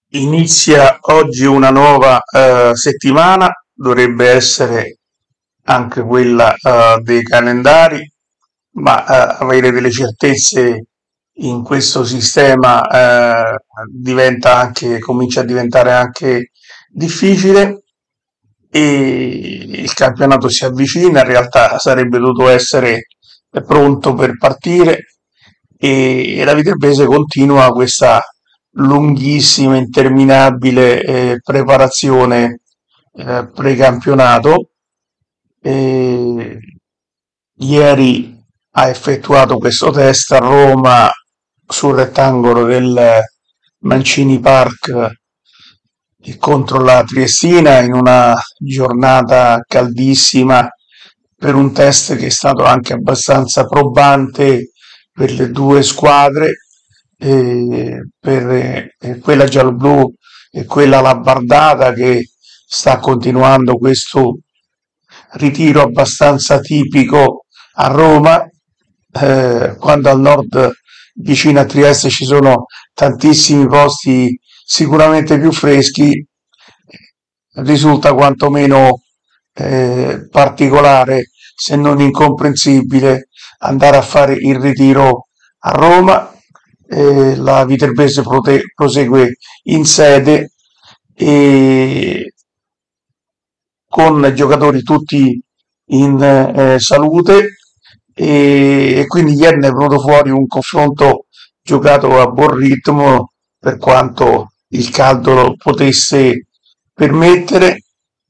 Inizia oggi una nuova settimana, dovrebbe essere anche quella dei calendari, ma avere delle certezze in questo sistema comincia a diventare anche difficile e il campionato si avvicina, in realtà sarebbe dovuto essere pronto per partire e la Viterbese continua questa lunghissima, interminabile preparazione precampionato. E ieri ha effettuato questo test a Roma sul rettangolo del Mancini Park contro la Triestina in una giornata caldissima per un test che è stato anche abbastanza probante per le due squadre, per quella gialloblu e quella labbardata che sta continuando questo ritiro abbastanza tipico a Roma, quando al nord vicino a Trieste ci sono tantissimi posti sicuramente più freschi, risulta quantomeno particolare, se non incomprensibile, andare a fare il ritiro a Roma. La Viterbese prosegue in sede e con giocatori tutti in salute e quindi ieri ne è venuto fuori un confronto giocato a buon ritmo per quanto il caldo lo potesse permettere,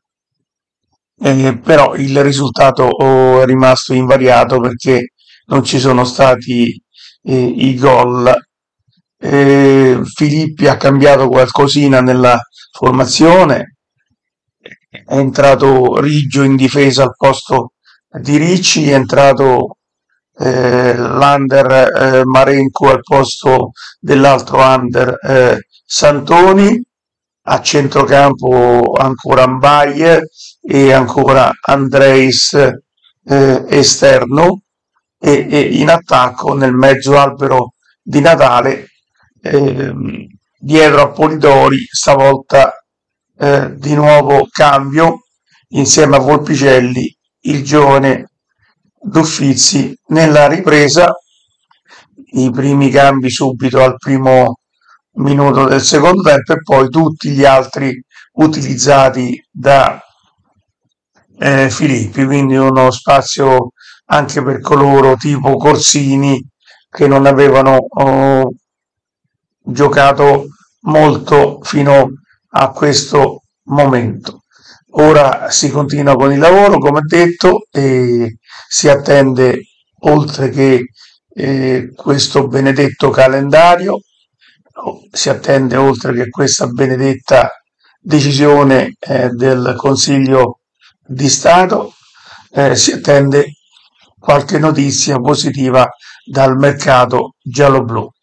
però il risultato è rimasto invariato perché non ci sono stati i gol. Filippi ha cambiato qualcosina nella formazione, è entrato Riggio in difesa al posto di Ricci, è entrato l'under Marenco al posto dell'altro under Santoni, a centrocampo ancora Mbaye e ancora Andreis esterno e in attacco nel mezzo albero di Natale dietro a Polidori stavolta di nuovo cambio insieme a Volpicelli il giovane Duffizi nella ripresa, i primi cambi subito al primo minuto del secondo tempo e poi tutti gli altri utilizzati da Filippi, quindi uno spazio anche per coloro tipo Corsini che non avevano giocato molto fino a questo momento. Ora si continua con il lavoro, come detto, e si attende, oltre che questo benedetto calendario, si attende oltre che questa benedetta decisione del Consiglio di Stato, si attende qualche notizia positiva dal mercato giallo-blu.